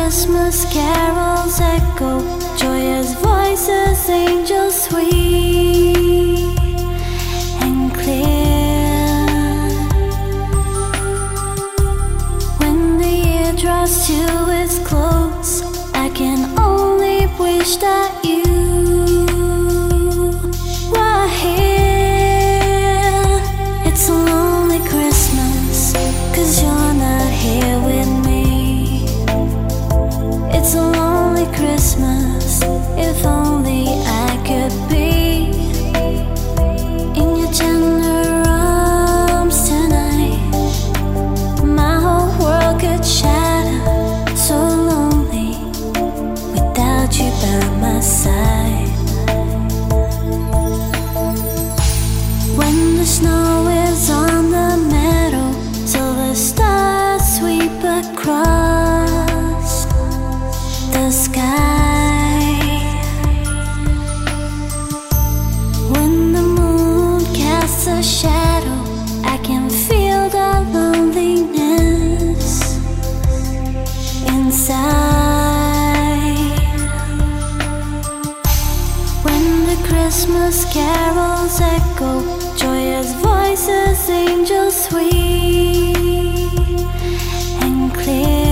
Christmas carols echo, joyous voices, angels sweet and clear. When the year draws to its close, I can only wish that you were here. It's a lonely Christmas, 'cause you're not here with me. It's a lonely Christmas, if only I could be in your tender arms tonight. My whole world could shatter, so lonely without you by my side. When the snow is on the meadow, silver stars sweep across the sky. When the moon casts a shadow, I can feel the loneliness inside. When the Christmas carols echo, joyous voices, angels sweet and clear.